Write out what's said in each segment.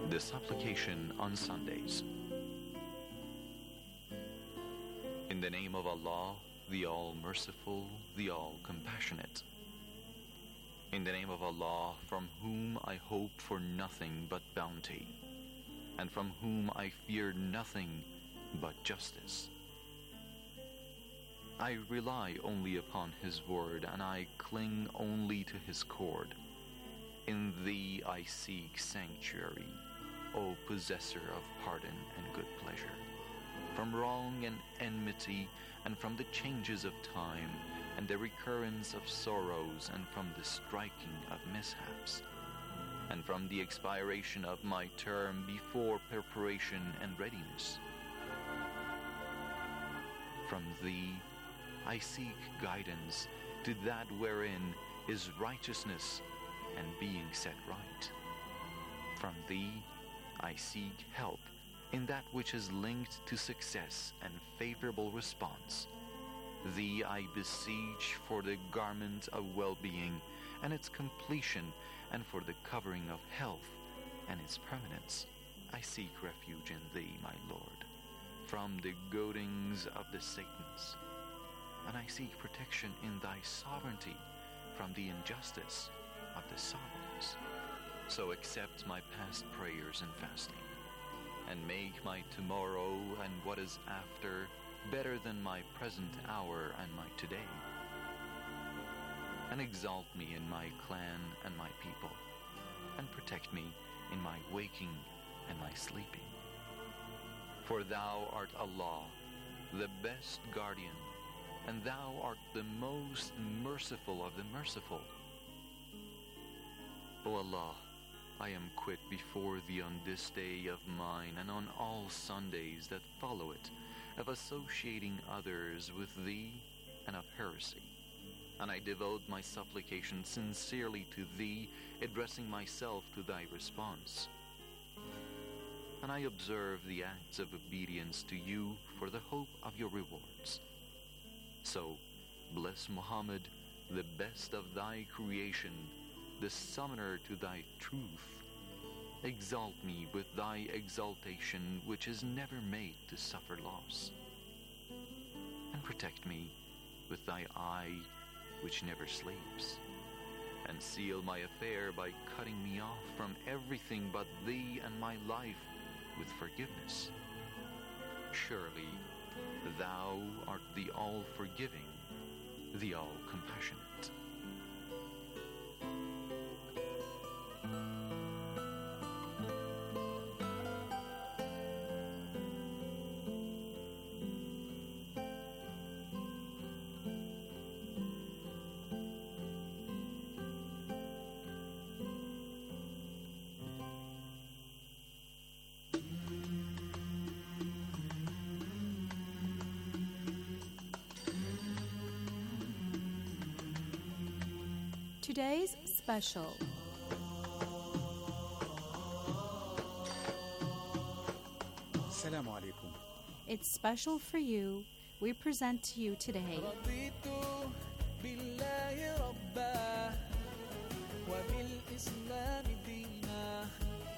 The Supplication on Sundays. In the name of Allah, the All-Merciful, the All-Compassionate. In the name of Allah, from whom I hope for nothing but bounty, and from whom I fear nothing but justice. I rely only upon His word, and I cling only to His cord. In Thee I seek sanctuary, O possessor of pardon and good pleasure, from wrong and enmity, and from the changes of time, and the recurrence of sorrows, and from the striking of mishaps, and from the expiration of my term before preparation and readiness. From Thee I seek guidance to that wherein is righteousness and being set right. From Thee I seek help in that which is linked to success and favorable response. Thee I beseech for the garment of well-being and its completion, and for the covering of health and its permanence. I seek refuge in Thee, my Lord, from the goadings of the Satans, and I seek protection in Thy sovereignty from the injustice of the sovereigns. So accept my past prayers and fasting, and make my tomorrow and what is after better than my present hour and my today. And exalt me in my clan and my people, and protect me in my waking and my sleeping. For Thou art Allah, the best guardian, and Thou art the most merciful of the merciful. O Allah, I am quit before Thee on this day of mine, and on all Sundays that follow it, of associating others with Thee and of heresy. And I devote my supplication sincerely to Thee, addressing myself to Thy response. And I observe the acts of obedience to You for the hope of Your rewards. So, bless Muhammad, the best of Thy creation, the summoner to Thy truth. Exalt me with Thy exaltation, which is never made to suffer loss. And protect me with Thy eye, which never sleeps. And seal my affair by cutting me off from everything but Thee and my life with forgiveness. Surely, Thou art the all-forgiving, the all-compassionate. Today's special. Assalamu alaikum. It's special for you. We present to you today رضيت بالله ربا وبالإسلام دينا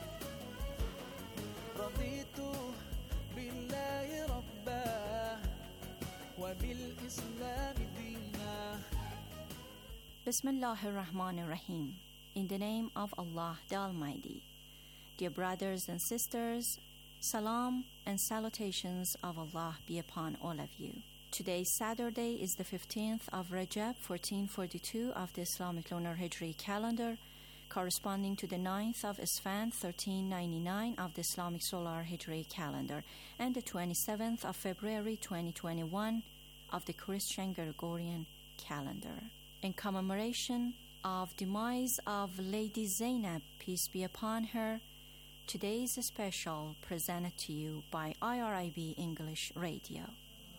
رضيت بالله ربا وبالإسلام دينا. Bismillahir Rahmanir Rahim. In the name of Allah the Almighty. Dear brothers and sisters, salam and salutations of Allah be upon all of you. Today, Saturday, is the 15th of Rajab, 1442 of the Islamic Lunar Hijri calendar, corresponding to the 9th of Isfand, 1399 of the Islamic Solar Hijri calendar, and the 27th of February, 2021 of the Christian Gregorian calendar. In commemoration of demise of Lady Zainab, peace be upon her, today's special presented to you by IRIB English Radio.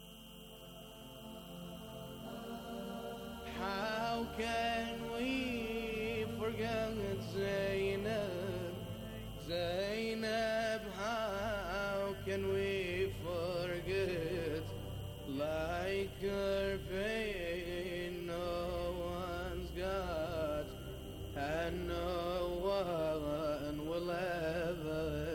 How can we forget Zainab? Zainab, how can we forget? Like her pain no one's got, and no one will ever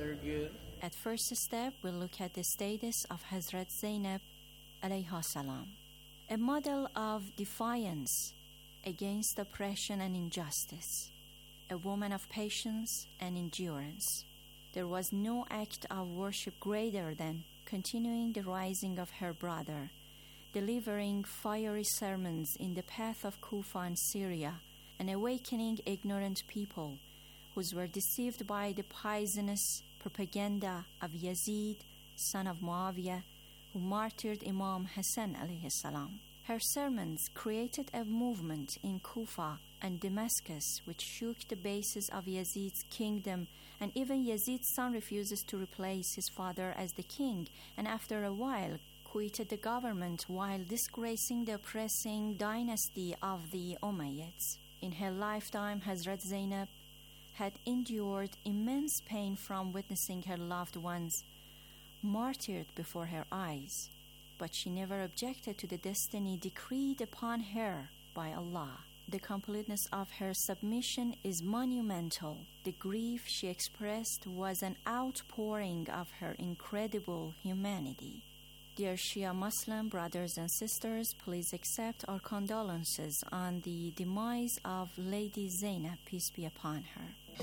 At first step, we'll look at the status of Hazrat Zainab alayha salam, a model of defiance against oppression and injustice, a woman of patience and endurance. There was no act of worship greater than continuing the rising of her brother, delivering fiery sermons in the path of Kufa and Syria, and awakening ignorant people who were deceived by the poisonous propaganda of Yazid, son of Muawiyah, who martyred Imam Hassan alayhi salam. Her sermons created a movement in Kufa and Damascus which shook the bases of Yazid's kingdom, and even Yazid's son refuses to replace his father as the king, and after a while quitted the government while disgracing the oppressing dynasty of the Umayyads. In her lifetime, Hazrat Zainab had endured immense pain from witnessing her loved ones martyred before her eyes, but she never objected to the destiny decreed upon her by Allah. The completeness of her submission is monumental. The grief she expressed was an outpouring of her incredible humanity. Dear Shia Muslim brothers and sisters, please accept our condolences on the demise of Lady Zainab, peace be upon her.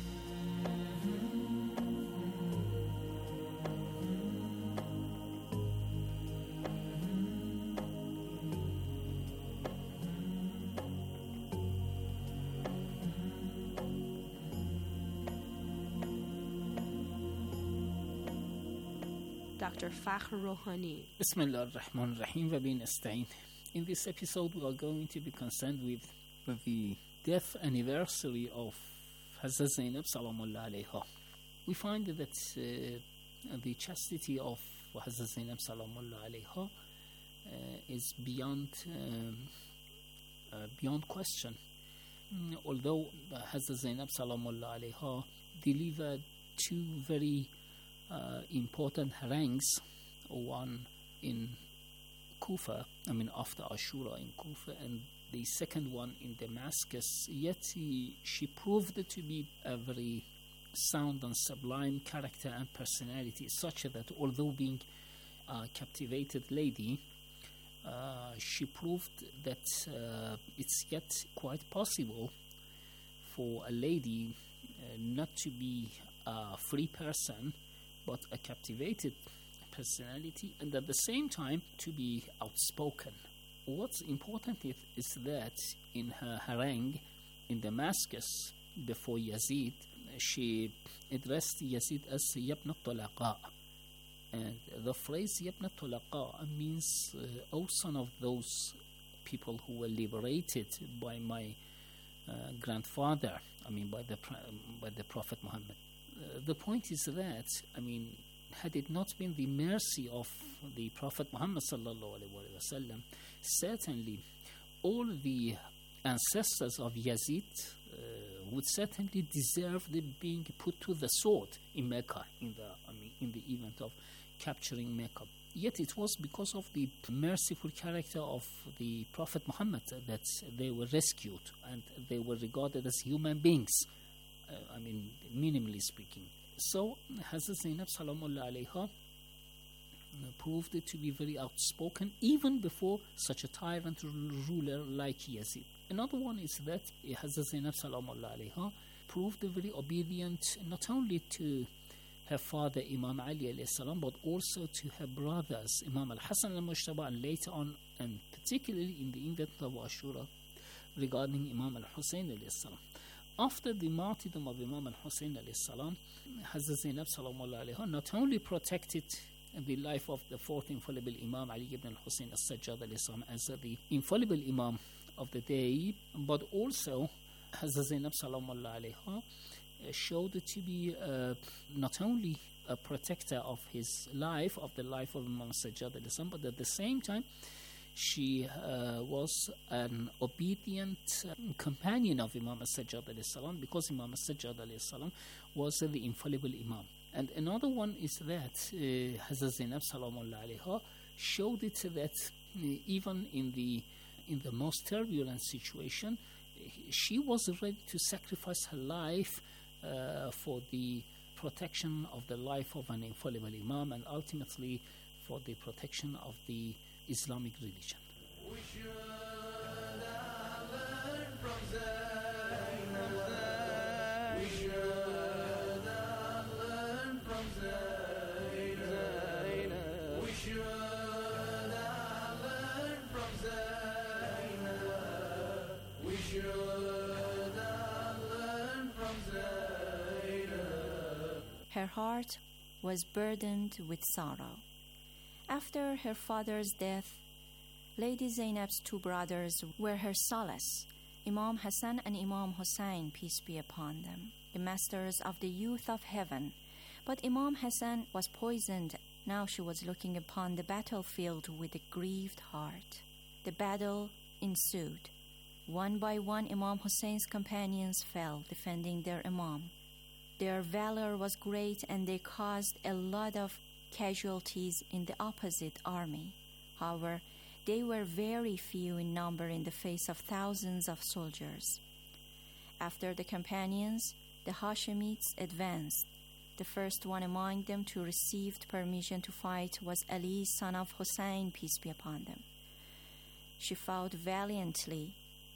Dr. Fakhr Rouhani. Bismillah ar-Rahman ar-Rahim wa bin nasta'in. In this episode, we are going to be concerned with the death anniversary of Hazrat Zainab salamullah alayha. We find that the chastity of Hazrat Zainab salamullah alayha is beyond question. Although Hazrat Zainab salamullah alayha delivered two very important harangues, one in Kufa, after Ashura in Kufa, and the second one in Damascus, yet she proved to be a very sound and sublime character and personality, such that although being a captivated lady, she proved that it's yet quite possible for a lady not to be a free person, but a captivated personality, and at the same time to be outspoken. What's important is that in her harangue in Damascus before Yazid, she addressed Yazid as Yabna Tulaqa, and the phrase Yabna Tulaqa means O son of those people who were liberated by my grandfather, by the Prophet Muhammad. The point is that, had it not been the mercy of the Prophet Muhammad sallallahu alaihi wasallam, certainly all the ancestors of Yazid would certainly deserve being put to the sword in Mecca in the event of capturing Mecca. Yet it was because of the merciful character of the Prophet Muhammad that they were rescued and they were regarded as human beings. Minimally speaking. So, Hazrat Zainab salamullah alayha proved to be very outspoken even before such a tyrant ruler like Yazid. Another one is that Hazrat Zainab salamullah alayha proved very obedient not only to her father Imam Ali alayhi salam, but also to her brothers Imam al-Hasan al-Mujtaba, and later on, and particularly in the event of Ashura, regarding Imam al-Hussein alayhi salam. After the martyrdom of Imam al-Hussein alayhi salam, Hazrat Zainab salamullah alayha not only protected the life of the fourth infallible Imam Ali ibn al-Hussein as-Sajjad alayhi salam as the infallible Imam of the day, but also Hazrat Zainab salamullah alayha showed to be not only a protector of his life, of the life of Imam as-Sajjad alayhi salam, but at the same time she was an obedient companion of Imam as-Sajjad alayhi salam, because Imam as-Sajjad alayhi salam was the infallible Imam. And another one is that Hazrat Zainab salamullah alayha showed it that even in the most turbulent situation, she was ready to sacrifice her life for the protection of the life of an infallible Imam, and ultimately for the protection of the Islamic religion. We should have learned from Zainab. We should have learned from Zainab. We should have learned from Zainab. We should have learned from Zainab. Her heart was burdened with sorrow. After her father's death, Lady Zainab's two brothers were her solace, Imam Hassan and Imam Hussein, peace be upon them, the masters of the youth of heaven. But Imam Hassan was poisoned. Now she was looking upon the battlefield with a grieved heart. The battle ensued. One by one, Imam Hussein's companions fell, defending their Imam. Their valor was great, and they caused a lot of casualties in the opposite army. However, they were very few in number in the face of thousands of soldiers. After the companions, the Hashemites advanced. The first one among them to receive permission to fight was Ali, son of Hussein, peace be upon them. She fought valiantly,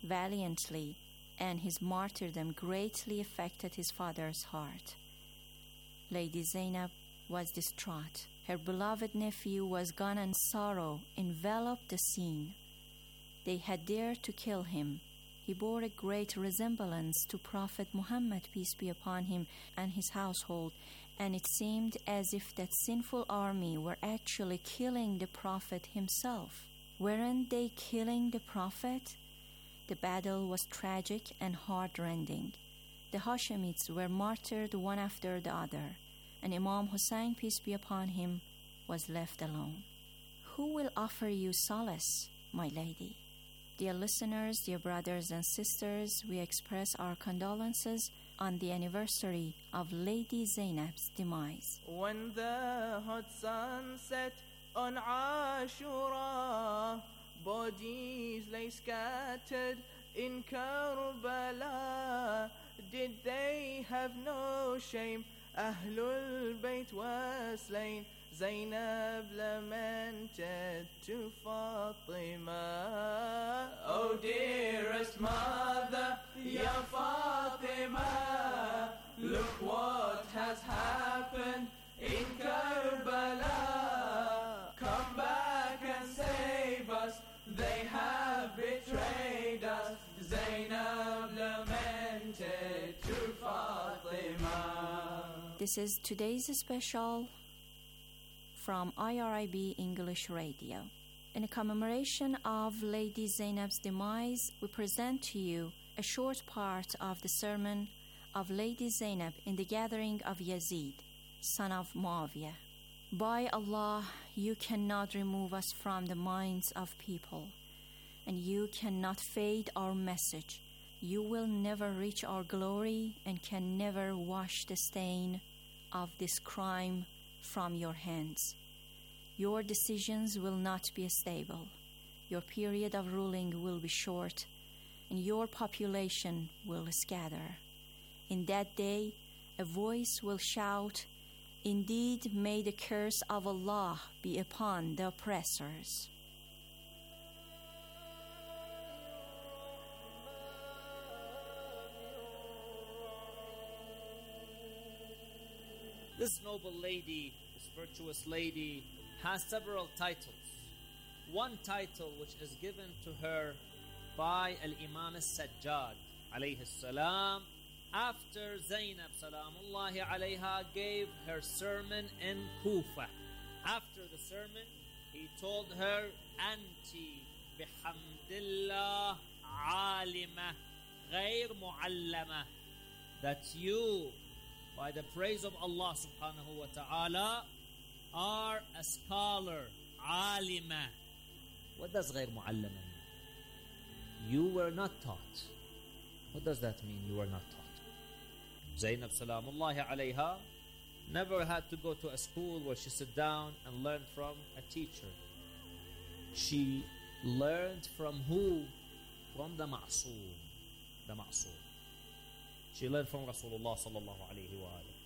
and his martyrdom greatly affected his father's heart. Lady Zainab was distraught. Her beloved nephew was gone, and sorrow enveloped the scene. They had dared to kill him. He bore a great resemblance to Prophet Muhammad, peace be upon him, and his household, and it seemed as if that sinful army were actually killing the Prophet himself. Weren't they killing the Prophet? The battle was tragic and heart-rending. The Hashemites were martyred one after the other, and Imam Hussein, peace be upon him, was left alone. Who will offer you solace, my lady? Dear listeners, dear brothers and sisters, we express our condolences on the anniversary of Lady Zainab's demise. When the hot sun set on Ashura, bodies lay scattered in Karbala. Did they have no shame? Ahlul Bayt was slain. Zainab lamented to Fatima. Oh dearest mother, Ya Fatima, look what has happened in Karbala. Come back and save us, they have betrayed us. Zainab lamented to Fatima. This is today's special from IRIB English Radio. In commemoration of Lady Zainab's demise, we present to you a short part of the sermon of Lady Zainab in the gathering of Yazid, son of Muawiyah. By Allah, you cannot remove us from the minds of people, and you cannot fade our message. You will never reach our glory and can never wash the stain of this crime from your hands. Your decisions will not be stable. Your period of ruling will be short, and your population will scatter. In that day, a voice will shout, "Indeed, may the curse of Allah be upon the oppressors." This noble lady, this virtuous lady, has several titles. One title which is given to her by Al-Imam Al-Sajjad alayhi salam after Zainab salamullahi alayha gave her sermon in Kufa. After the sermon, he told her, "Anti bihamdillah alima غير muallama," that you, by the praise of Allah subhanahu wa ta'ala, are a scholar, alima. What does غير معلمة mean? You were not taught. What does that mean, you were not taught? Zainab salamullahi alayha never had to go to a school where she sit down and learn from a teacher. She learned from who? From the Ma'soom. The Ma'soom. She learned from Rasulullah sallallahu alayhi wa alayhi.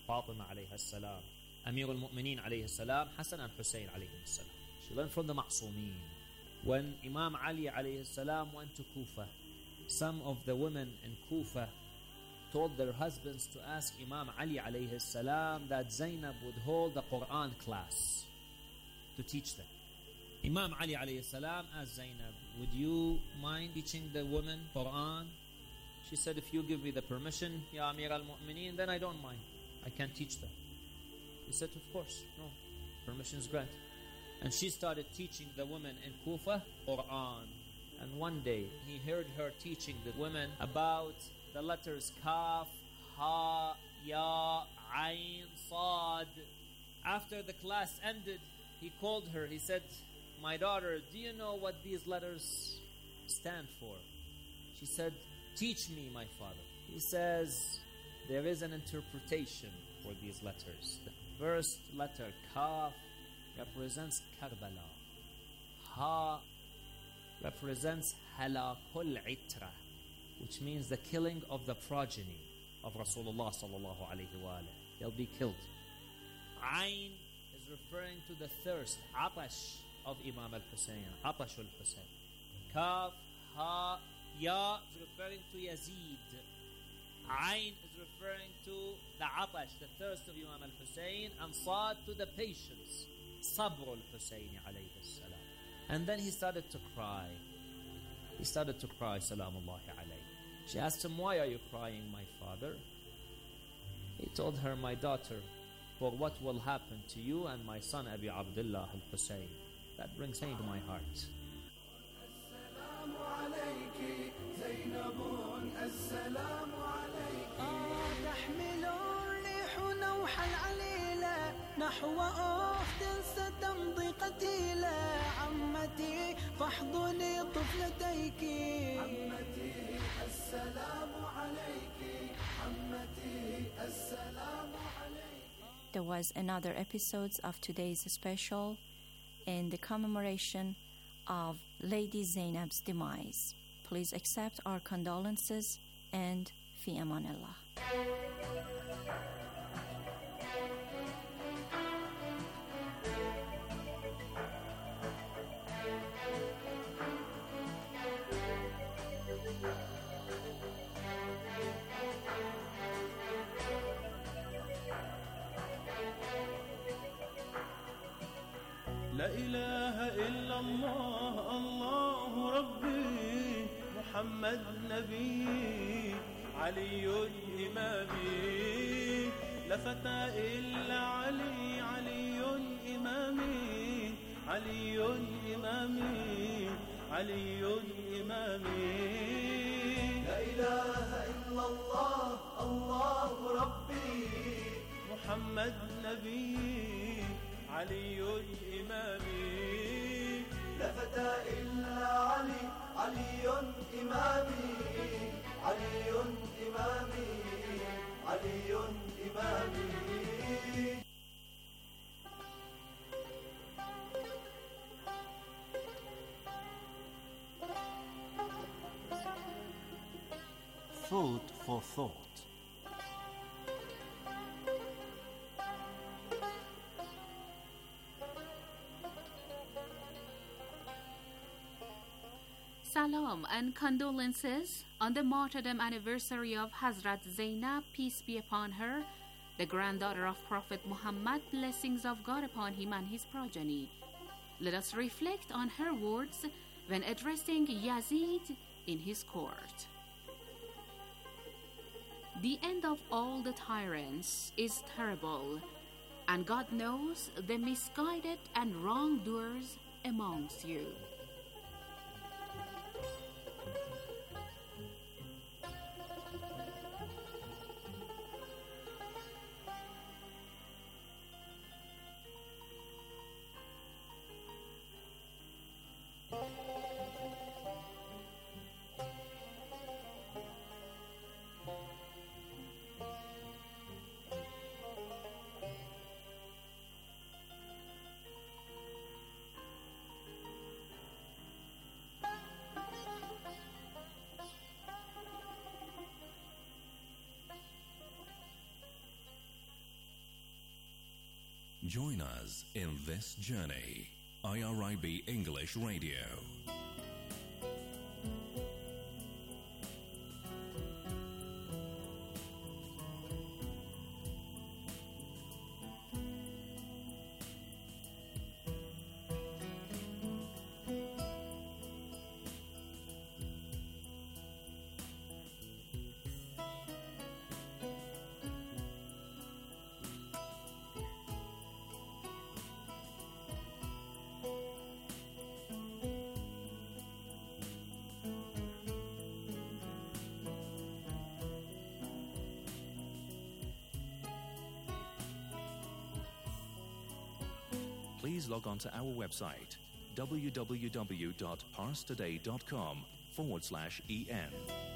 Fatima alayhi salam, Amir al-Mu'mineen alayhi salam, Hassan and Hussein alayhi salam. She learned from the Ma'sumin. When Imam Ali alayhi salam went to Kufa, some of the women in Kufa told their husbands to ask Imam Ali alayhi salam that Zainab would hold the Quran class to teach them. Imam Ali alayhi salam asked Zainab, would you mind teaching the women Quran? She said, if you give me the permission, Ya Amir al-Mu'mineen, then I don't mind. I can teach them. He said, of course, no, permission is granted. And she started teaching the women in Kufa Quran. And one day he heard her teaching the women about the letters Kaf, Ha, Ya, Ain, Sad. After the class ended, he called her. He said, my daughter, do you know what these letters stand for? She said, teach me, my father. He says, there is an interpretation for these letters. The first letter, Kaf, represents Karbala. Ha represents Halakul Itra, which means the killing of the progeny of Rasulullah sallallahu alayhi wa alayhi. They'll be killed. Ain is referring to the thirst, Atash of Imam al-Hussein, Atash al-Hussein. Kaf, Ha, Ya is referring to Yazid. Ain is referring to the Atash, the thirst of Imam al-Hussein, and Sad to the patience, Sabr al-Hussein alayhi salam. And then he started to cry. He started to cry, salamullahi alayhi. She asked him, why are you crying, my father? He told her, my daughter, for what will happen to you and my son Abi Abdullah al-Hussein. That brings pain to my heart. نحو أخت ستمضي قتيلة عمتي فاحضني طفلتيك عمتي السلام عليك عمتي السلام عليك. There was another episode of today's special in the commemoration of Lady Zainab's demise. Please accept our condolences and fi amanillah. لا إله إلا الله الله ربي محمد نبي علي إمامي لا فتى إلا علي علي إمامي علي إمامي علي إمامي لا إله إلا الله الله ربي محمد نبي علي إمامي لا فتى إلا علي علي إمامي علي إمامي علي إمامي. Food for thought. Salam and condolences on the martyrdom anniversary of Hazrat Zainab, peace be upon her, the granddaughter of Prophet Muhammad, blessings of God upon him and his progeny. Let us reflect on her words when addressing Yazid in his court. The end of all the tyrants is terrible, and God knows the misguided and wrongdoers amongst you. Join us in this journey. IRIB English Radio. Please log on to our website www.parstoday.com/en.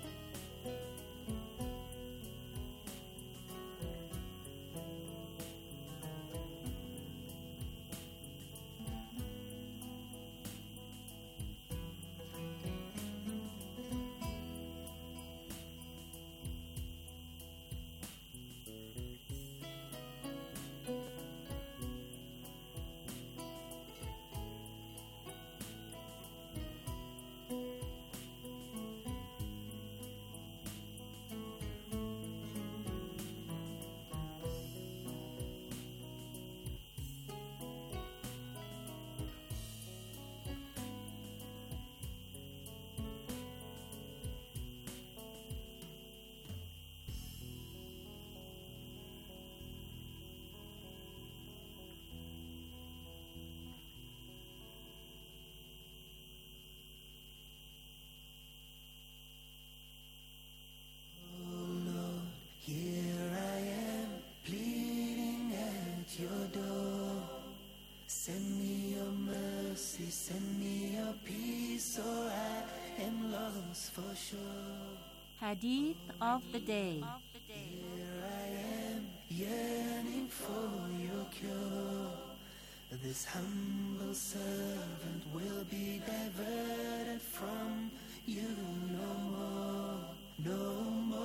Hadith of the Day. Here I am, yearning for your cure. This humble servant will be diverted from you no more, no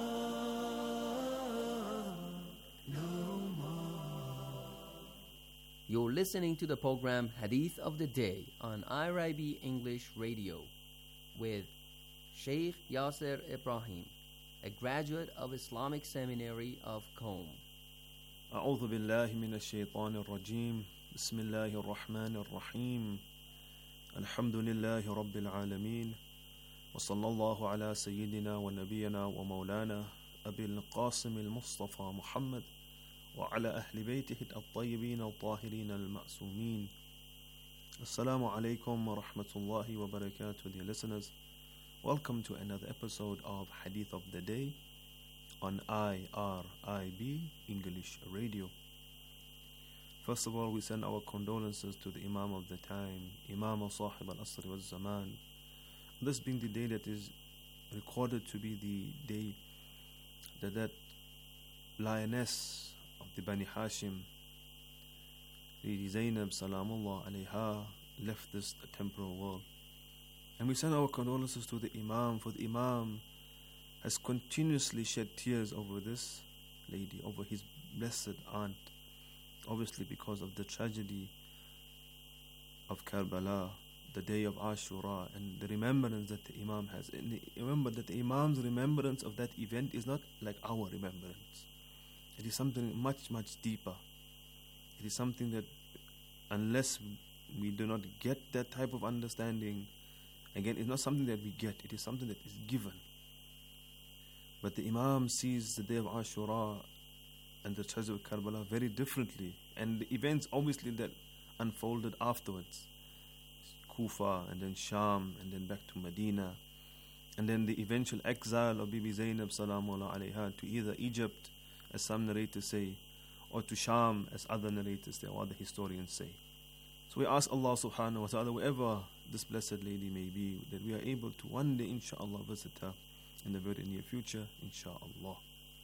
more, no more. You're listening to the program Hadith of the Day on IRIB English Radio with Sheikh Yasser Ibrahim, a graduate of Islamic Seminary of Qom. أعوذ بالله من الشيطان الرجيم بسم الله الرحمن الرحيم الحمد لله رب العالمين وصلى الله على سيدنا ونبينا ومولانا أبي القاسم المصطفى محمد وعلى أهل بيته الطيبين الطاهرين المعصومين. Assalamu alaikum wa rahmatullahi wa barakatuh, dear listeners. Welcome to another episode of Hadith of the Day on IRIB English Radio. First of all, we send our condolences to the Imam of the time, Imam Sahib al-Asr wal-Zaman. This being the day that is recorded to be the day that lioness of the Bani Hashim, Lady Zainab Salamullah alayha, left this temporal world. And we send our condolences to the Imam, for the Imam has continuously shed tears over this lady, over his blessed aunt, obviously because of the tragedy of Karbala, the day of Ashura, and the remembrance that the Imam has. And remember that the Imam's remembrance of that event is not like our remembrance. It is something much, much deeper. It is something that unless we do not get that type of understanding, again, it's not something that we get, it is something that is given. But the Imam sees the day of Ashura and the tragedy of Karbala very differently. And the events obviously that unfolded afterwards. Kufa and then Sham and then back to Medina. And then the eventual exile of Bibi Zainab Salamullah alayha to either Egypt, as some narrators say, or to Sham, as other narrators say, or other historians say. So we ask Allah subhanahu wa ta'ala, wherever this blessed lady may be, that we are able to one day, inshallah, visit her in the very near future, inshallah.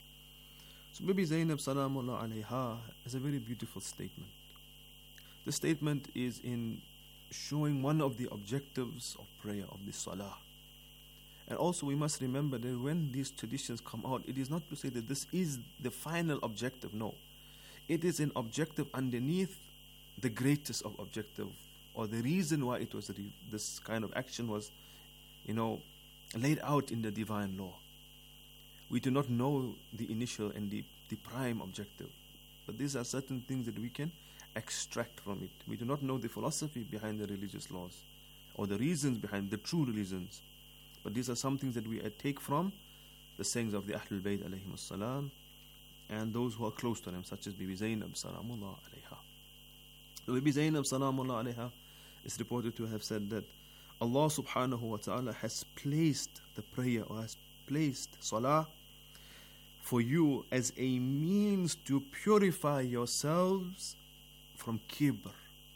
So Bibi Zainab Salamullah alayha is a very beautiful statement. The statement is in showing one of the objectives of prayer, of the salah. And also we must remember that when these traditions come out, it is not to say that this is the final objective, no. It is an objective underneath the greatest of objective, or the reason why it was this kind of action was, laid out in the divine law. We do not know the initial and the prime objective, but these are certain things that we can extract from it. We do not know the philosophy behind the religious laws or the reasons behind the true reasons, but these are some things that we take from the sayings of the Ahlul Bayt alayhim as-salam and those who are close to them, such as Bibi Zainab salamullah alayha. Bibi Zainab salamullah alayha is reported to have said that Allah subhanahu wa ta'ala has placed the prayer, or has placed salah for you as a means to purify yourselves from kibr,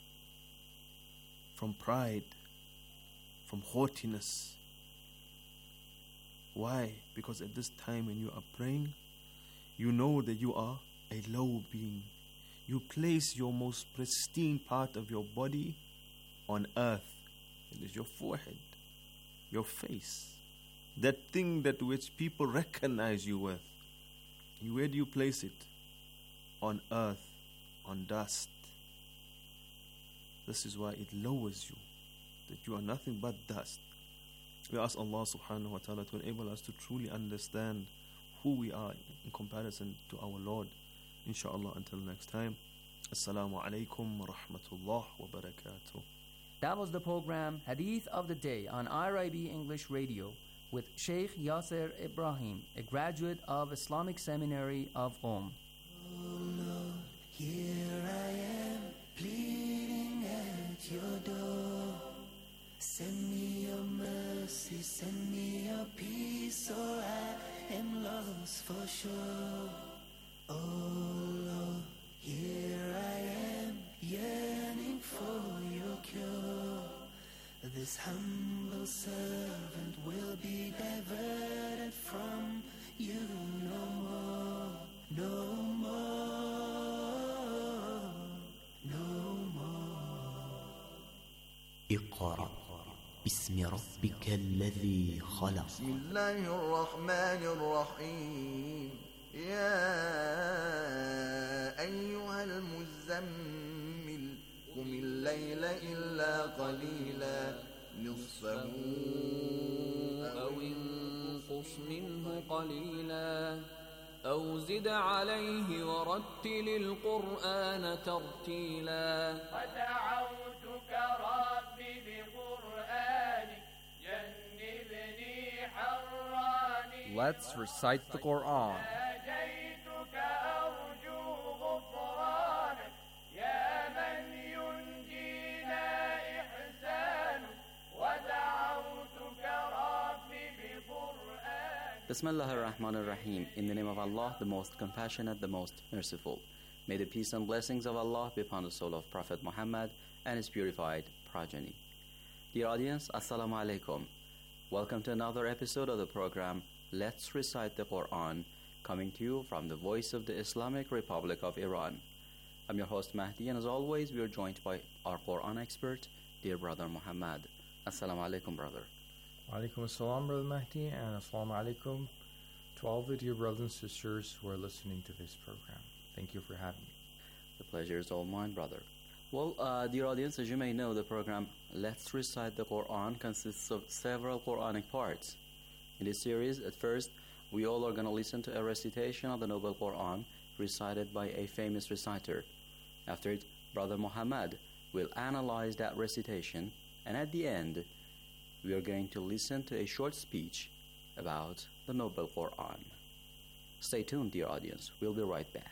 from pride, from haughtiness. Why? Because at this time when you are praying, you know that you are a low being. You place your most pristine part of your body on earth. It is your forehead, your face, that thing that which people recognize you with. Where do you place it? On earth, on dust. This is why it lowers you, that you are nothing but dust. We ask Allah subhanahu wa ta'ala to enable us to truly understand who we are in comparison to our Lord. Inshallah, until next time. Assalamu alaikum wa rahmatullah wa barakatuh. That was the program Hadith of the Day on IRIB English Radio with Sheikh Yasser Ibrahim, a graduate of Islamic Seminary of Qom. Oh Lord, here I am, pleading at your door. Send me your mercy, send me your peace, or I am lost for sure. Oh Lord, here I am, yearning for your cure. This humble servant will be diverted from you no more, no more, no more. اقرأ باسم ربك الذي خلق. بسم الله الرحمن الرحيم. يا أيها المزمل قم الليل إلا قليلا نصفه أو انقص منه قليلا أو زد عليه ورتل القرآن ترتيلا ودعوتك ربي بقرآنك جنبني حراني. Let's recite the Quran. ناجيتك أرجو غفرانك يا من ينجينا إحسانك ودعوتك ربي بقرآنك. Bismillah ar-Rahman ar-Rahim. In the name of Allah, the most compassionate, the most merciful. May the peace and blessings of Allah be upon the soul of Prophet Muhammad and his purified progeny. Dear audience, Assalamu alaikum. Welcome to another episode of the program Let's Recite the Quran, coming to you from the voice of the Islamic Republic of Iran. I'm your host Mahdi, and as always, we are joined by our Quran expert, dear brother Muhammad. Assalamu alaikum, brother. Alaikum assalam, Brother Mahdi, and assalamu alaikum to all the dear brothers and sisters who are listening to this program. Thank you for having me. The pleasure is all mine, brother. Well, dear audience, as you may know, the program Let's Recite the Quran consists of several Quranic parts. In this series, at first, we all are going to listen to a recitation of the Noble Quran recited by a famous reciter. After it, Brother Muhammad will analyze that recitation, and at the end, we are going to listen to a short speech about the Noble Quran. Stay tuned, dear audience. We'll be right back.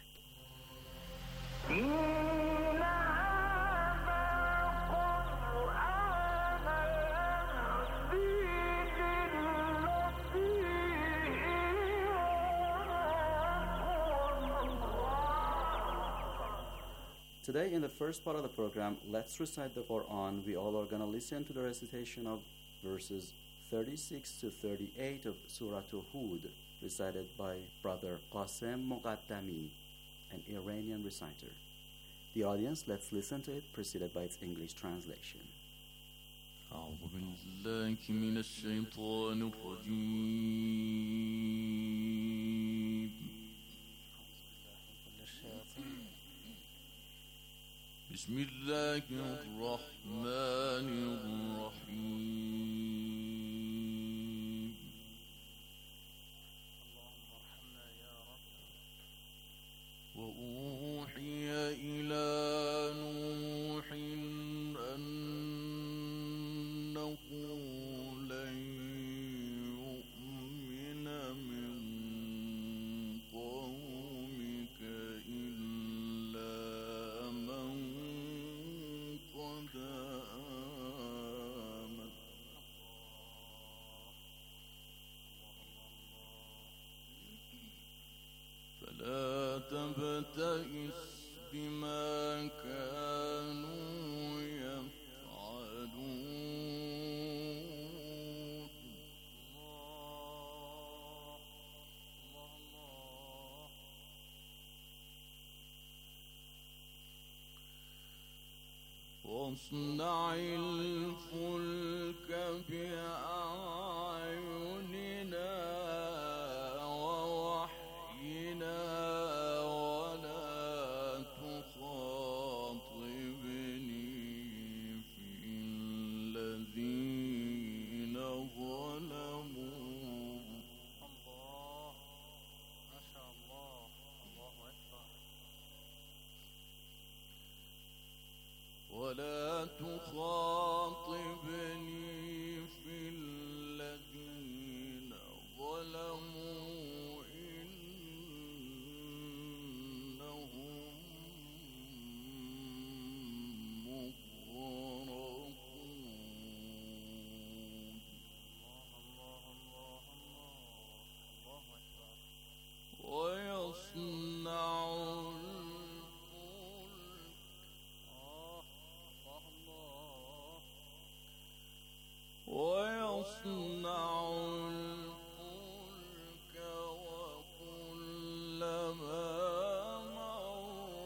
Today, in the first part of the program, Let's Recite the Quran, we all are going to listen to the recitation of verses 36 to 38 of Surah Hud, recited by Brother Qasem Muqaddami, an Iranian reciter. The audience, let's listen to it, preceded by its English translation. أعوذ بالله من الشيطان الرجيم بسم الله الرحمن الرحيم وأوحي إلى نوح أنه لن يؤمن من قومك إلا من قد آمن فلا تبتئس بما كانوا يفعلون واصنع الفلك بأعيننا ووحينا ولا تخاطبني في الذين ظلموا الله ما شاء الله الله أكبر ولا تخاطبني في الذين ظلموا إنهم مغرقون ويصنع ويصنع الفلك وكلما مر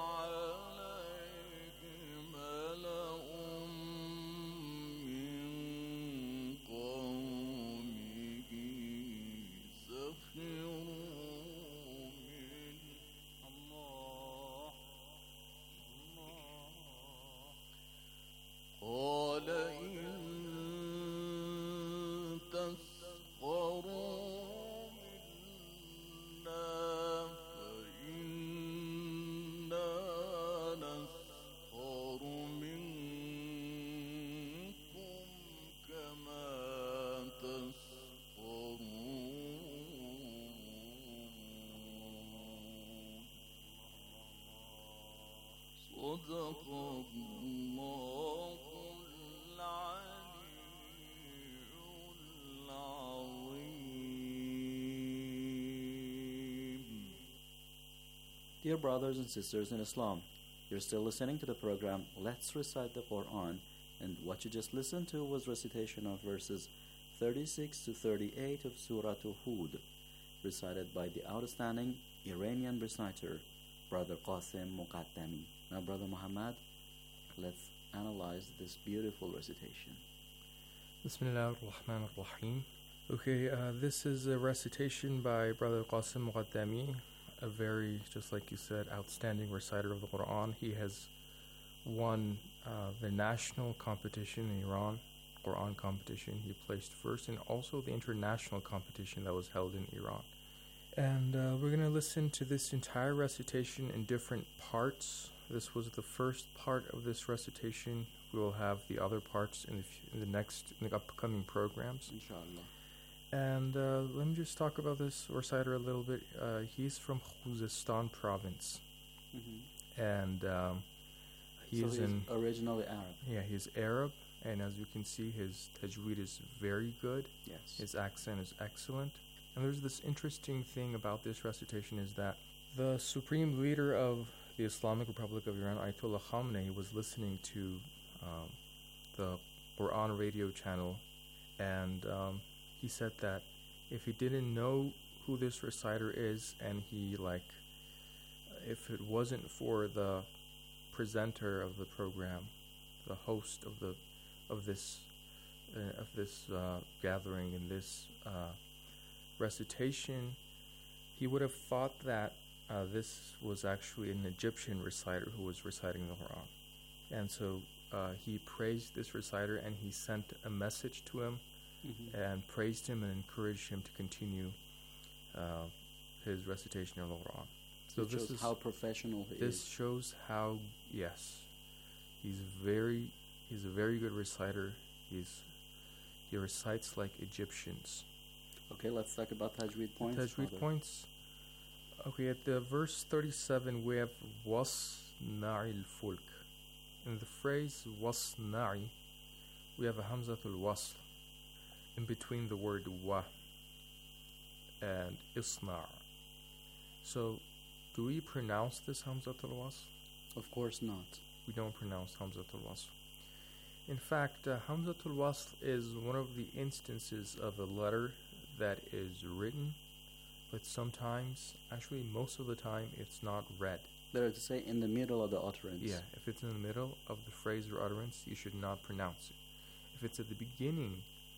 عليه ملأ من قومه سخروا منه الله قال إن تسخروا منا فإنا نسخر منكم كما تسخرون صدق الله Dear brothers and sisters in Islam, you're still listening to the program Let's Recite the Quran, and what you just listened to was recitation of verses 36 to 38 of Surah Hud, recited by the outstanding Iranian reciter, Brother Qasim Muqaddami. Now, Brother Muhammad, let's analyze this beautiful recitation. Bismillah ar-Rahman ar-Rahim. Okay, this is a recitation by Brother Qasim Muqaddami, a very, just like you said, outstanding reciter of the Quran. He has won the national competition in Iran, Quran competition. He placed first, and also the international competition that was held in Iran. And we're going to listen to this entire recitation in different parts. This was the first part of this recitation. We will have the other parts in the upcoming programs. Inshallah. And let me just talk about this reciter a little bit. He's from Khuzestan province. Mm-hmm. And he's originally Arab. Yeah, he's Arab. And as you can see, his tajweed is very good. Yes. His accent is excellent. And there's this interesting thing about this recitation is that the supreme leader of the Islamic Republic of Iran, Ayatollah Khamenei, was listening to the Quran radio channel, and he said that if he didn't know who this reciter is, and if it wasn't for the presenter of the program, the host of this gathering in this recitation, he would have thought that this was actually an Egyptian reciter who was reciting the Quran. And so he praised this reciter, and he sent a message to him and praised him and encouraged him to continue his recitation of the Quran. So it shows how professional he is. This shows how, yes, he's a very good reciter. He recites like Egyptians. Okay, let's talk about Tajweed points. Tajweed points. Okay, at the verse 37 we have wasna'il fulk. In the phrase wasna'i, we have a hamzatul wasl in between the word wa and isna'. So, do we pronounce this hamzatul wasl? Of course not. We don't pronounce hamzatul wasl. In fact, hamzatul wasl is one of the instances of a letter that is written, but sometimes, actually most of the time, it's not read. That is to say, in the middle of the utterance. Yeah, if it's in the middle of the phrase or utterance, you should not pronounce it. If it's at the beginning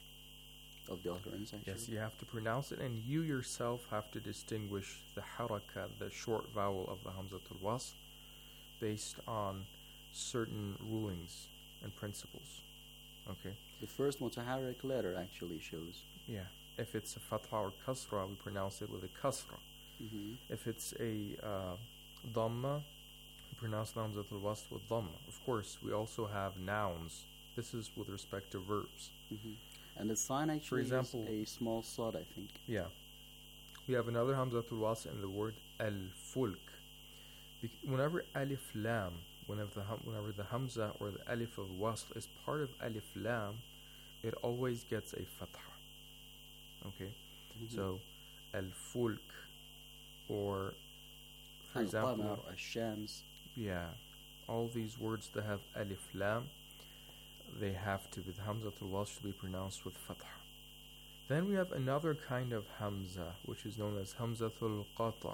of the utterance, actually. Yes, you have to pronounce it, and you yourself have to distinguish the haraka, the short vowel of the hamzatul wasl, based on certain rulings and principles. Okay. The first mutaharrik letter actually shows. Yeah. If it's a fatha or kasra, we pronounce it with a kasra. If it's a dhamma, we pronounce the hamzatul wasl with dhamma. Of course, we also have nouns. This is with respect to verbs. And the sign actually, for example, is a small sad, I think. Yeah. We have another hamzatul wasl in the word al-fulk. Whenever alif lam, whenever the hamza or the alif of wasl is part of alif lam, it always gets a fatha. Okay, so al-fulk, or for example, al-shams. Yeah, all these words that have alif lam, they have to be, the hamzatul wasl should be pronounced with fatha. Then we have another kind of hamza, which is known as hamzatul qata',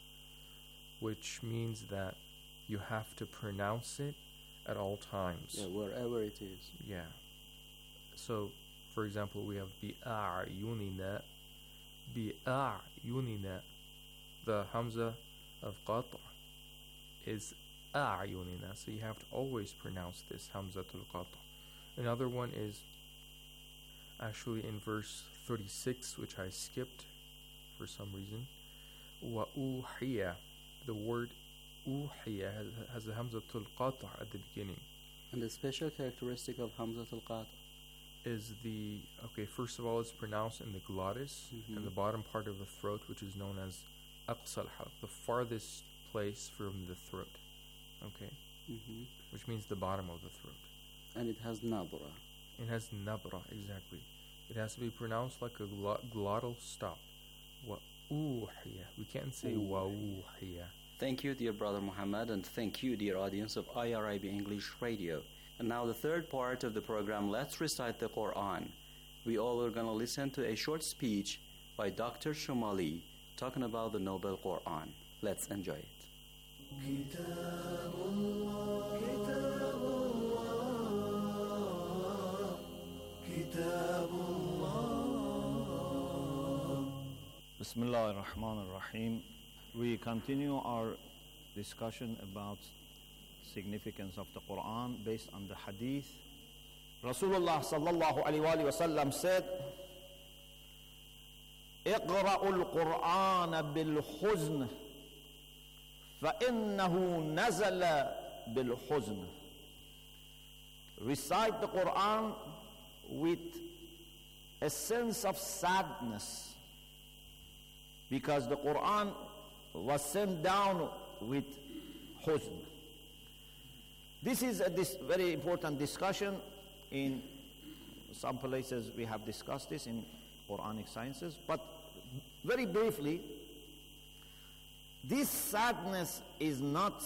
which means that you have to pronounce it at all times. Yeah, wherever it is. Yeah. So, for example, we have bi'a'yunina. Bi'a'yunina. The hamza of qata' is a'yunina. So you have to always pronounce this hamzatul qata'. Another one is actually in verse 36, which I skipped for some reason. Wa uhiya. The word uhiya has a hamzatul qata' at the beginning. And the special characteristic of hamzatul qata' is first of all, it's pronounced in the glottis, in the bottom part of the throat, which is known as aqsal halq, the farthest place from the throat. Okay? Which means the bottom of the throat. And it has nabra. It has nabra, exactly. It has to be pronounced like a glottal stop. Wa uhiya. We can't say wa uhiya. Thank you, dear brother Muhammad, and thank you, dear audience of IRIB English Radio. And now the third part of the program, Let's Recite the Quran. We all are going to listen to a short speech by Dr. Shumali talking about the Noble Quran. Let's enjoy it. Bismillah ar-Rahman ar-Rahim. We continue our discussion about significance of the Quran based on the hadith. Rasulullah sallallahu alaihi wasallam said, اقرأوا القرآن بالحزن فإنه نزل بالحزن. Recite the Quran with a sense of sadness, because the Quran was sent down with huzn. This is this very important discussion. In some places we have discussed this in Quranic sciences, but very briefly, this sadness is not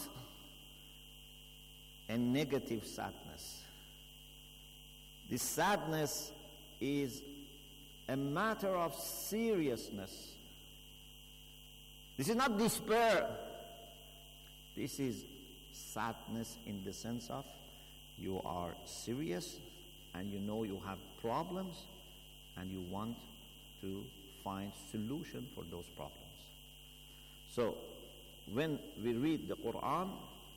a negative sadness. This sadness is a matter of seriousness. This is not despair. This is sadness in the sense of you are serious and you know you have problems and you want to find solution for those problems. So when we read the Quran,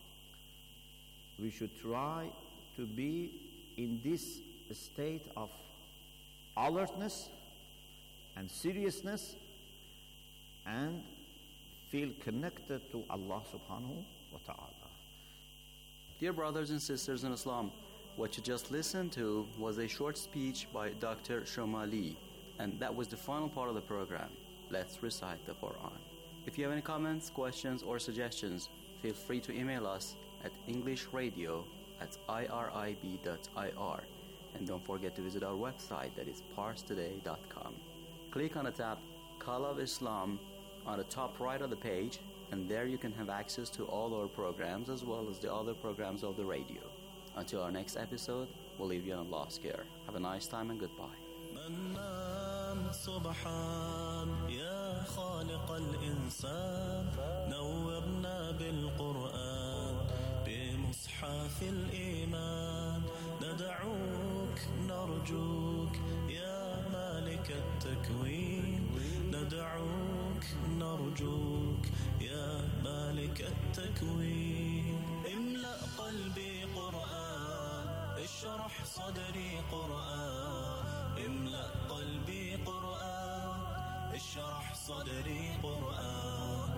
we should try to be in this state of alertness and seriousness and feel connected to Allah subhanahu wa ta'ala. Dear brothers and sisters in Islam, what you just listened to was a short speech by Dr. Shomali, and that was the final part of the program. Let's recite the Quran. If you have any comments, questions, or suggestions, feel free to email us at englishradio@irib.ir. And don't forget to visit our website, that is parstoday.com. Click on the tab Call of Islam on the top right of the page, and there you can have access to all our programs as well as the other programs of the radio. Until our next episode, we'll leave you in Allah's care. Have a nice time and goodbye. منان سبحان يا خالق الإنسان نورنا بالقرآن بمصحف الإيمان ندعوك نرجوك يا مالك التكوين ندعوك نرجوك يا مالك التكوين املأ قلبي قرآن اشرح صدري قرآن املأ قلبي قرآن اشرح صدري قرآن.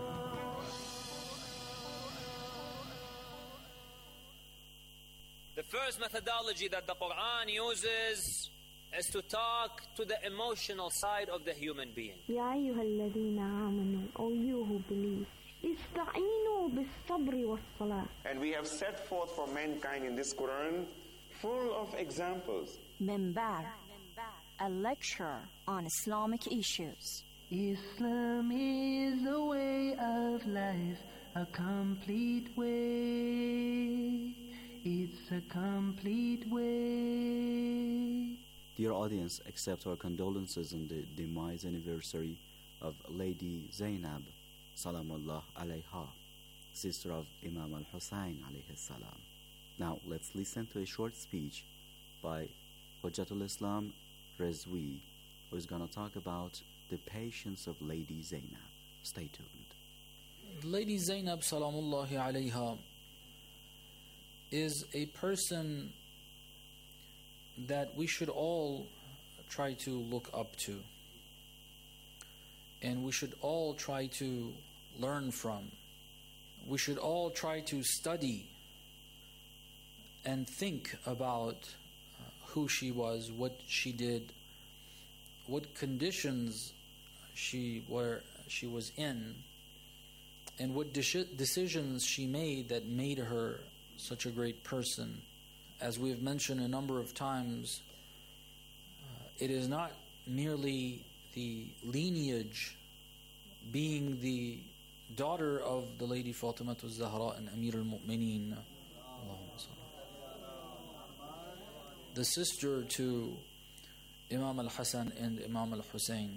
The first methodology that the Quran uses is to talk to the emotional side of the human being. يا أيها الذين آمنوا, O you who believe, استعينوا بالصبر والصلاة. And we have set forth for mankind in this Quran full of examples. Minbar, a lecture on Islamic issues. Islam is a way of life, a complete way. It's a complete way. Dear audience, accept our condolences on the demise anniversary of Lady Zainab, Salamullah alayha, sister of Imam al-Hussein alayhi salam. Now let's listen to a short speech by Hujjatul Islam Rezwi, who is going to talk about the patience of Lady Zainab. Stay tuned. Lady Zainab Salamullahi alayha is a person that we should all try to look up to, and we should all try to learn from. We should all try to study and think about who she was, what she did, what conditions she was in, and what decisions she made that made her such a great person. As we have mentioned a number of times, it is not merely the lineage, being the daughter of the Lady Fatima al-Zahra and Amir al-Mu'mineen, the sister to Imam al-Hasan and Imam al-Hussein.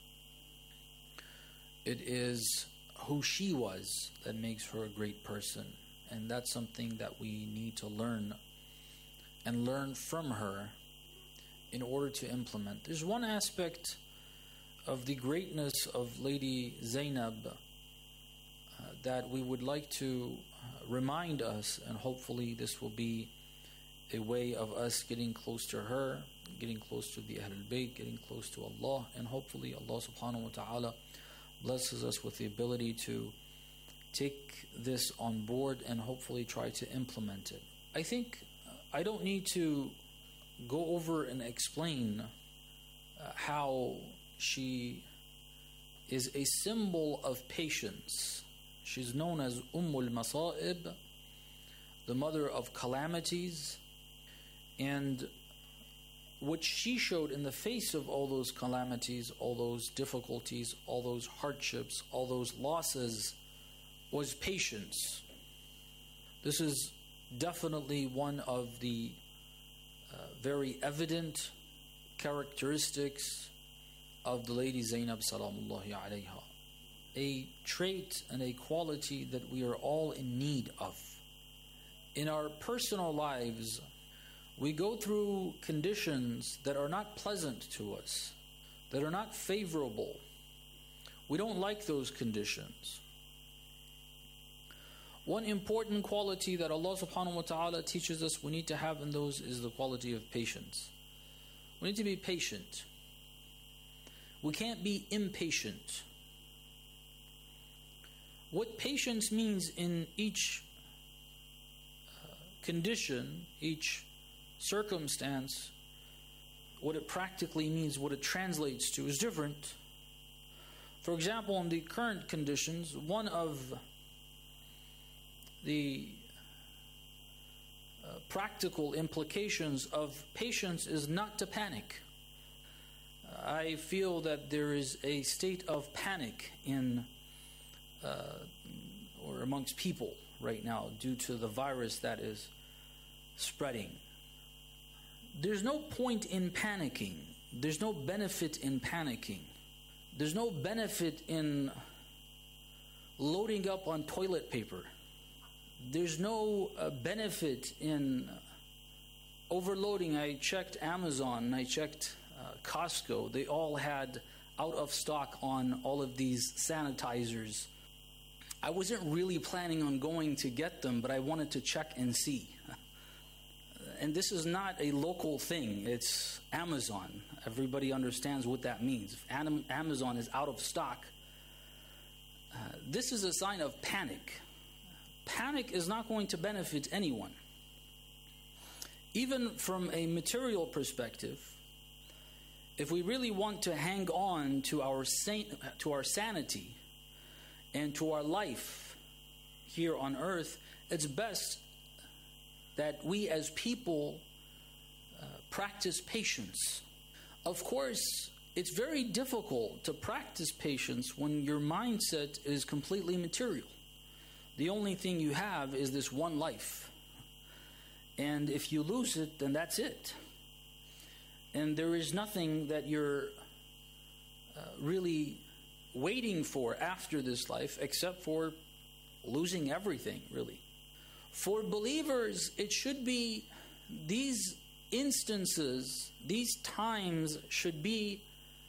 It is who she was that makes her a great person, and that's something that we need to learn and learn from her in order to implement. There's one aspect of the greatness of Lady Zainab that we would like to remind us, and hopefully this will be a way of us getting close to her, getting close to the Ahlul Bayt, getting close to Allah, and hopefully Allah subhanahu wa ta'ala blesses us with the ability to take this on board and hopefully try to implement it. I think I don't need to go over and explain how she is a symbol of patience. She's known as Ummul Masa'ib, the mother of calamities, and what she showed in the face of all those calamities, all those difficulties, all those hardships, all those losses, was patience. This is definitely one of the very evident characteristics of the Lady Zainab Salamullahi alayha. A trait and a quality that we are all in need of. In our personal lives, we go through conditions that are not pleasant to us, that are not favorable. We don't like those conditions. One important quality that Allah subhanahu wa ta'ala teaches us we need to have in those is the quality of patience. We need to be patient. We can't be impatient. What patience means in each condition, each circumstance, what it practically means, what it translates to is different. For example, in the current conditions, one of the practical implications of patience is not to panic. I feel that there is a state of panic in or amongst people right now due to the virus that is spreading. There's no point in panicking. There's no benefit in panicking. There's no benefit in loading up on toilet paper. There's no benefit in overloading. I checked Amazon, I checked Costco. They all had out of stock on all of these sanitizers. I wasn't really planning on going to get them, but I wanted to check and see. And this is not a local thing. It's Amazon. Everybody understands what that means. If Amazon is out of stock, this is a sign of panic. Panic is not going to benefit anyone. Even from a material perspective, if we really want to hang on to our sanity and to our life here on earth, it's best that we as people practice patience. Of course, it's very difficult to practice patience when your mindset is completely material. The only thing you have is this one life. And if you lose it, then that's it. And there is nothing that you're really waiting for after this life except for losing everything, really. For believers, it should be these instances, these times should be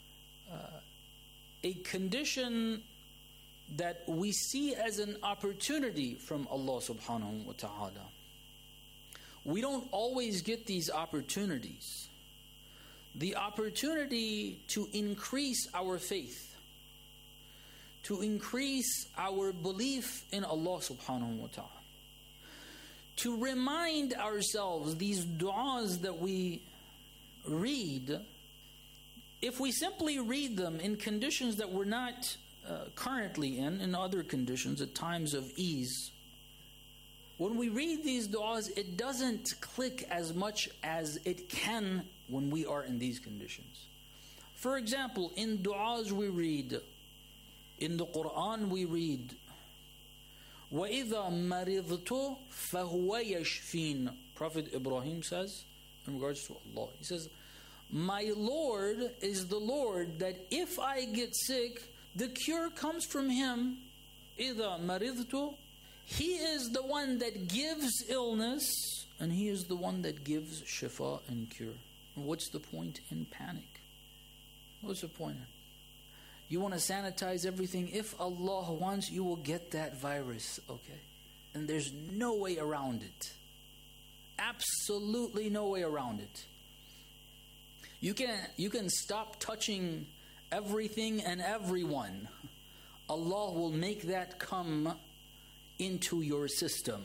a condition that we see as an opportunity from Allah subhanahu wa ta'ala. We don't always get these opportunities. The opportunity to increase our faith, to increase our belief in Allah subhanahu wa ta'ala, to remind ourselves these du'as that we read, if we simply read them in conditions that we're not currently in other conditions, at times of ease, when we read these du'as, it doesn't click as much as it can when we are in these conditions. For example, in du'as we read, in the Quran we read, وَإِذَا مَرِضْتُ فَهُوَ يَشْفِينَ. Prophet Ibrahim says, in regards to Allah, he says, my Lord is the Lord that if I get sick, the cure comes from Him. إِذَا مَرِضْتُ. He is the one that gives illness, and He is the one that gives shifa and cure. What's the point in panic? What's the point? You want to sanitize everything. If Allah wants, you will get that virus, okay? And there's no way around it. Absolutely no way around it. You can stop touching everything and everyone. Allah will make that come into your system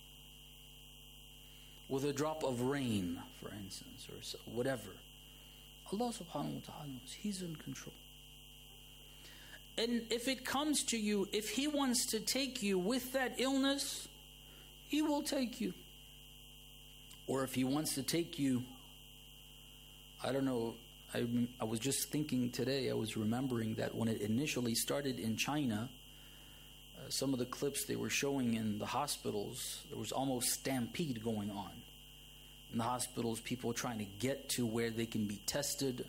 with a drop of rain, for instance, or so, whatever. Allah subhanahu wa ta'ala knows. He's in control. And if it comes to you, if He wants to take you with that illness, He will take you. Or if He wants to take you, I don't know, I was just thinking today, I was remembering that when it initially started in China, some of the clips they were showing in the hospitals, there was almost stampede going on. In the hospitals, people trying to get to where they can be tested.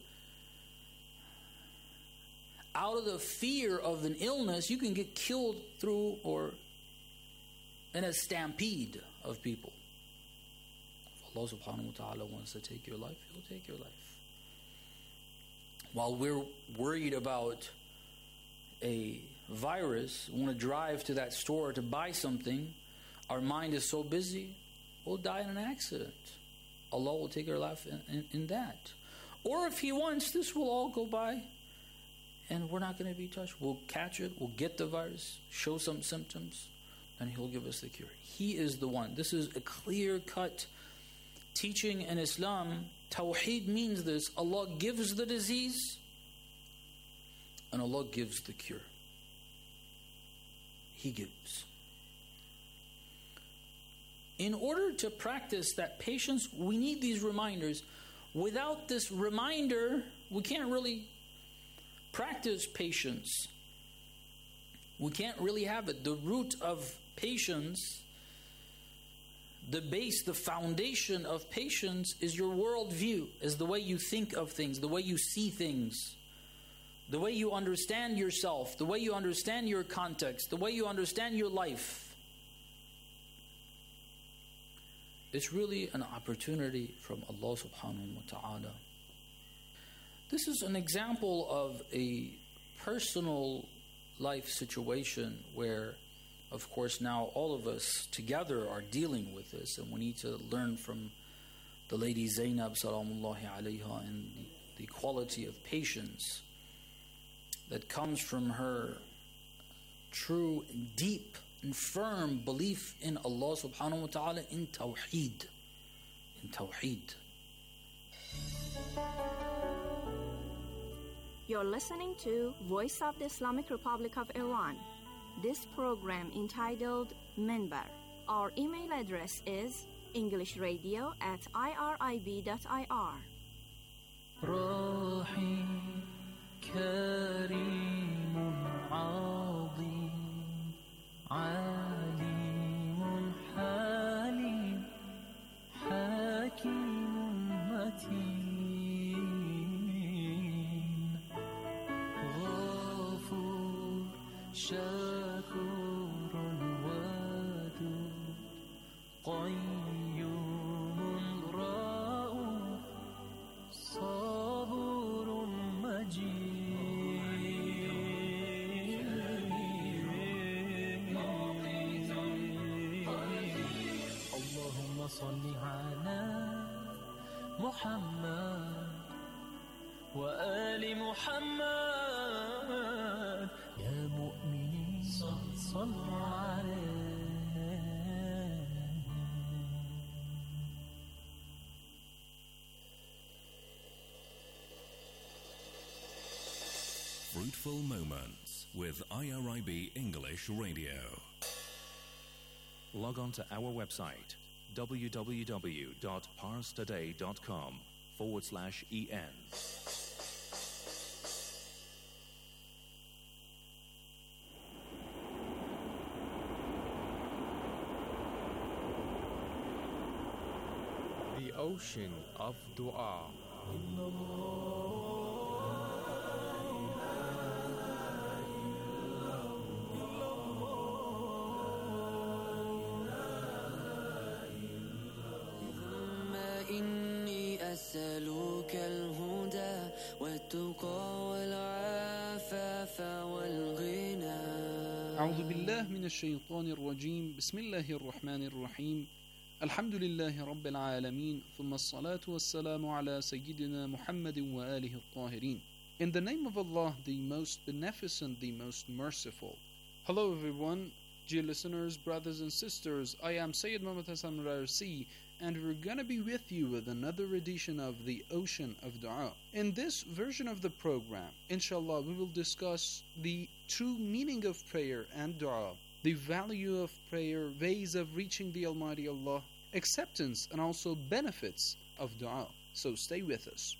Out of the fear of an illness, you can get killed through or in a stampede of people. If Allah subhanahu wa ta'ala wants to take your life, He'll take your life. While we're worried about a virus, want to drive to that store to buy something, Our mind is so busy, we'll die in an accident. Allah will take our life in that. Or if He wants, this will all go by and we're not going to be touched. We'll catch it, we'll get the virus, show some symptoms, and He'll give us the cure. He is the one. This is a clear-cut teaching in Islam. Tawheed means this. Allah gives the disease and Allah gives the cure. He gives. In order to practice that patience, we need these reminders. Without this reminder, we can't really practice patience. We can't really have it. The root of patience, the base, the foundation of patience is your worldview, is the way you think of things, the way you see things, the way you understand yourself, the way you understand your context, the way you understand your life. It's really an opportunity from Allah subhanahu wa ta'ala. This is an example of a personal life situation where, of course, now all of us together are dealing with this, and we need to learn from the lady Zainab salamullahi alayha and the quality of patience that comes from her true, deep and firm belief in Allah subhanahu wa ta'ala, in Tawheed. In Tawheed. You're listening to Voice of the Islamic Republic of Iran. This program entitled Minbar. Our email address is englishradio@irib.ir. رحيم كريم عظيم عليم حليم حكيم متين غفور شكور ودود قيوم رؤوف صبور مجيد اللهم صل على محمد وآل محمد يا مؤمنين صلوا عليه. Fruitful Moments with IRIB English Radio. Log on to our website www.parstoday.com/en. The ocean of dua. إني أسألك الهدى والتقى والعفاف والغنى. أعوذ بالله من الشيطان الرجيم. بسم الله الرحمن الرحيم. الحمد لله رب العالمين ثم الصلاة والسلام على سيدنا محمد وآله الطاهرين. In the name of Allah, the most beneficent, the most merciful. Hello everyone, dear listeners, brothers and sisters. I am Sayyid Muhammad Hassan Rarsi, and we're gonna be with you with another edition of the Ocean of Dua. In this version of the program, inshallah, we will discuss the true meaning of prayer and dua, the value of prayer, ways of reaching the Almighty Allah, acceptance and also benefits of dua. So stay with us.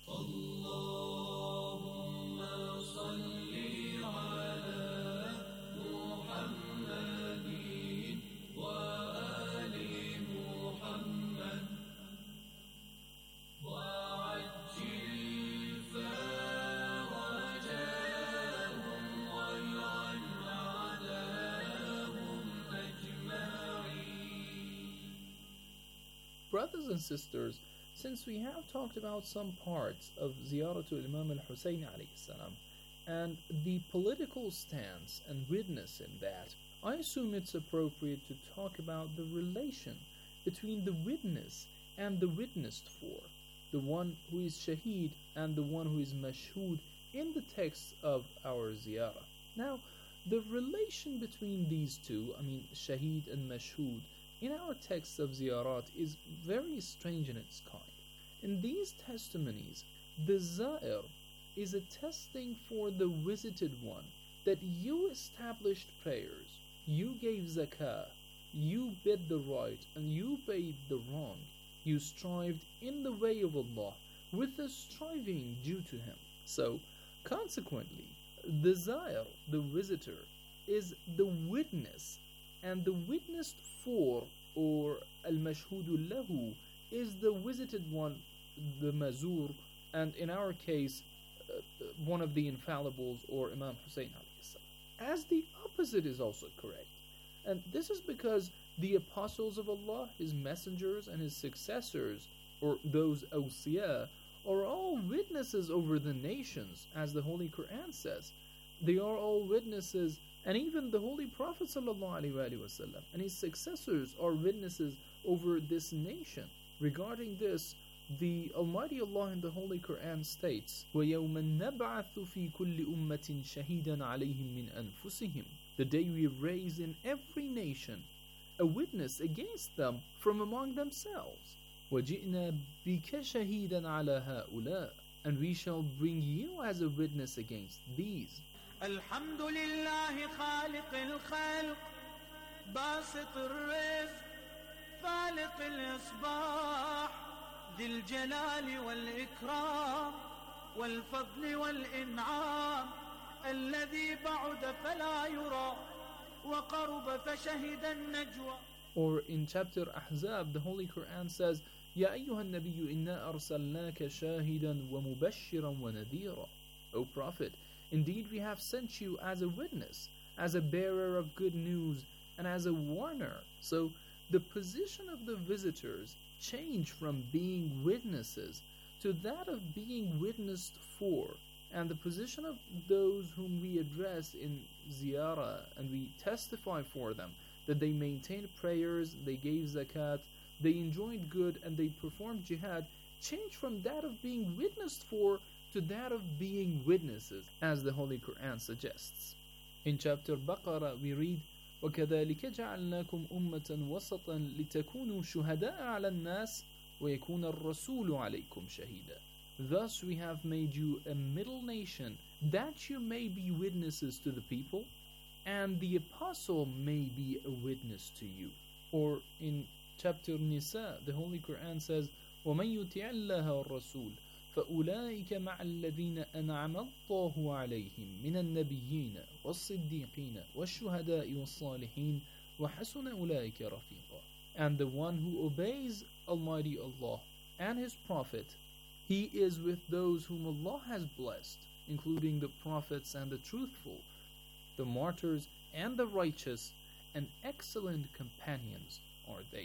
Brothers and sisters, since we have talked about some parts of Ziyaratul Imam al-Hussein alayhi salam and the political stance and witness in that, I assume it's appropriate to talk about the relation between the witness and the witnessed for, the one who is shaheed and the one who is mashhood in the text of our ziyarah. Now, the relation between these two, shaheed and mashhood, in our texts of ziyarat is very strange in its kind. In these testimonies, the zair is attesting for the visited one that you established prayers, you gave zakah, you did the right and you paid the wrong. You strived in the way of Allah with the striving due to Him. So, consequently, the zair, the visitor, is the witness, and the witnessed for, or al-mashhudu lahu, is the visited one, the mazur, and in our case, one of the infallibles, or Imam Hussein alayhi salam. As the opposite is also correct. And this is because the apostles of Allah, His messengers and His successors, or those awsiya, are all witnesses over the nations, as the Holy Quran says. They are all witnesses, and even the Holy Prophet ﷺ and his successors are witnesses over this nation. Regarding this, the Almighty Allah in the Holy Quran states, وَيَوْمَ نَبْعَثُ فِي كُلِّ أُمَّةٍ شَهِيدًا عَلَيْهِمْ مِنْ أَنفُسِهِمْ. The day we raise in every nation a witness against them from among themselves. وَجِئْنَا بِكَ شَهِيدًا عَلَى هَؤُلَاءِ. And we shall bring you as a witness against these. الحمد لله خالق الخلق باسط الرزق فالق الإصباح ذي الجلال والإكرام والفضل والإنعام الذي بعد فلا يرى وقرب فشهد النجوى. Or in chapter Ahzab, the Holy Quran says, يا أيها النبي إنا أرسلناك شاهدا ومبشرا ونذيرا. O Prophet, indeed we have sent you as a witness, as a bearer of good news, and as a warner. So the position of the visitors changed from being witnesses to that of being witnessed for, and the position of those whom we address in ziyarah and we testify for them that they maintained prayers, they gave zakat, they enjoyed good, and they performed jihad, changed from that of being witnessed for to that of being witnesses, as the Holy Quran suggests. In chapter Baqarah we read, وَكَذَلِكَ جَعَلْنَاكُمْ أُمَّةً وَسَطًا لِتَكُونُوا شُهَدَاءَ عَلَى النَّاسِ وَيَكُونَ الرَّسُولُ عَلَيْكُمْ شَهِيدًا. Thus we have made you a middle nation, that you may be witnesses to the people, and the apostle may be a witness to you. Or in chapter Nisa, the Holy Quran says, وَمَنْ يُطِعِ اللَّهَ وَالرَّسُولَ فأولئك مع الذين أنعم الله عليهم من النبيين والصديقين والشهداء والصالحين وحسن أولئك رفيقا. And the one who obeys Almighty Allah and His Prophet, he is with those whom Allah has blessed, including the prophets and the truthful, the martyrs and the righteous, and excellent companions are they.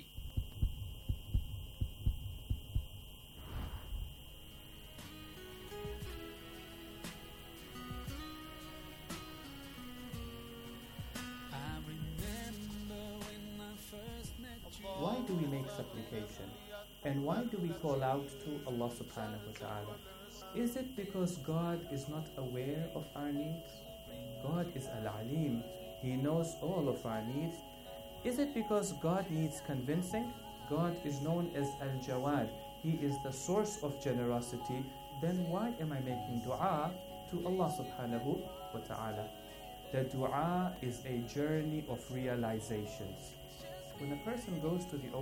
Why do we make supplication? And why do we call out to Allah subhanahu wa ta'ala? Is it because God is not aware of our needs? God is Al-Alim. He knows all of our needs. Is it because God needs convincing? God is known as Al-Jawad. He is the source of generosity. Then why am I making dua to Allah subhanahu wa ta'ala? The dua is a journey of realizations. When a person goes to the